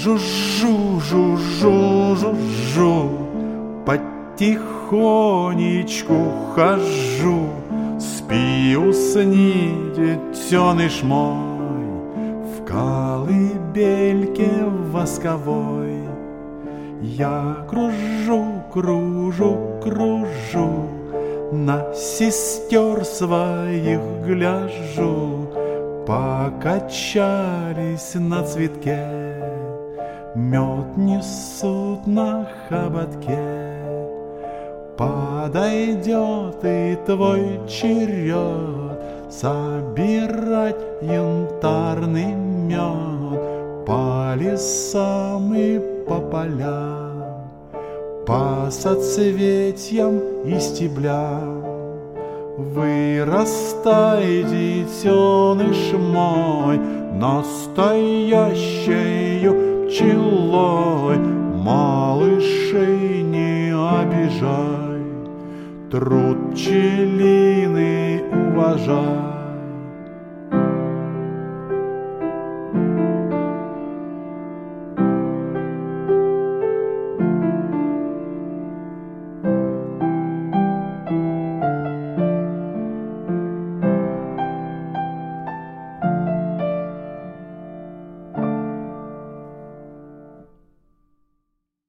жужжу, жужжу, жужжу, потихонечку хожу. Спи, усни, детеныш мой, в колыбельке восковой. Я кружу, кружу, кружу, на сестер своих гляжу. Покачались на цветке, мед несут на хоботке. Подойдет и твой черед собирать янтарный мед по лесам и по полям, по соцветиям и стеблям. Вырастай, детеныш мой, настоящею пчелой. Малышей не обижай, труд пчелиный уважай.